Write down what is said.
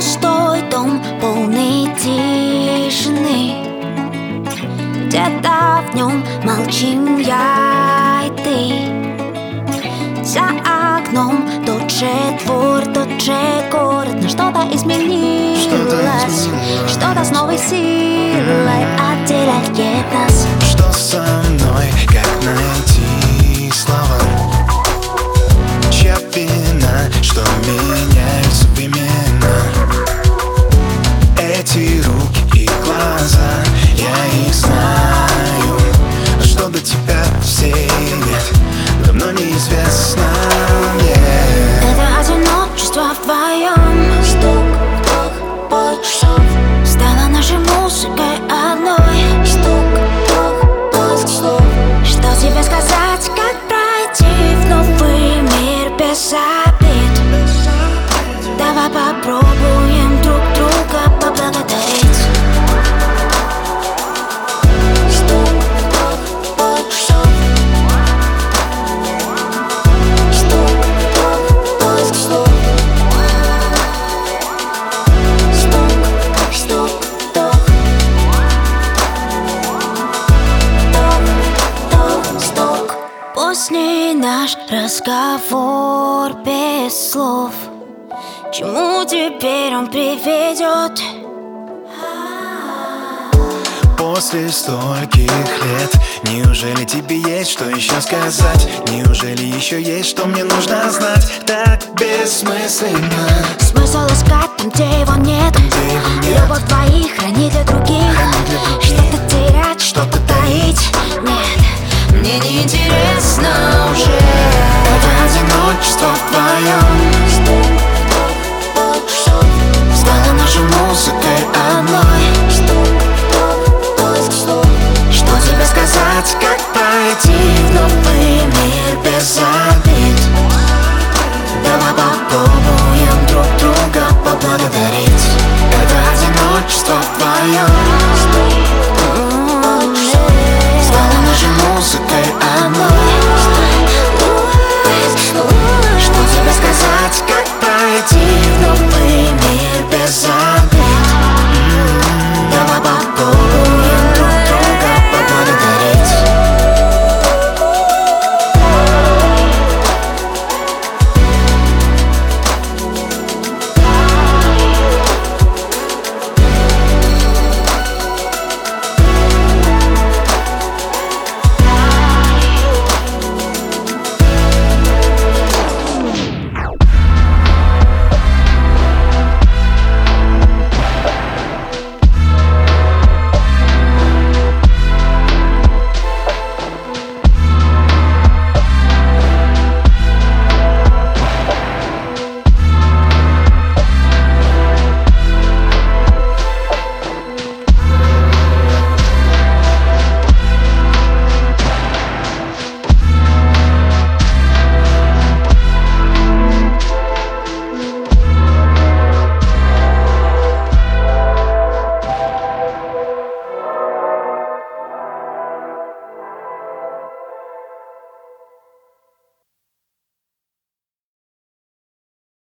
пустой дом, полный тишины. Где-то в нем молчим я и ты. За окном тот же двор, тот же город, но что-то изменилось, что-то с новой силой отделяет нас. Что со мной, как найти слова? Чья вина, что меняются времена? Эти руки и глаза, я их знаю, но что до тебя все нет, давно неизвестно мне. Это одиночество вдвоем. Стук, вдох, бой часов стала нашей музыкой одной. Стук, вдох, поиск слов. Что тебе сказать, как пройти в новый мир без обид? Давай попробуем друг друга поблагодарить. Стук, вдох, бой часов. Стук, вдох, поиск слов. Стук, стук, вдох. Вдох, вдох, стук. После наш разговор без слов, к чему теперь он приведет? После стольких лет, неужели тебе есть что еще сказать? Неужели еще есть что мне нужно знать? Так бессмысленно Смысл искать там, где его нет. Где его нет. Любовь твоих хранит для других.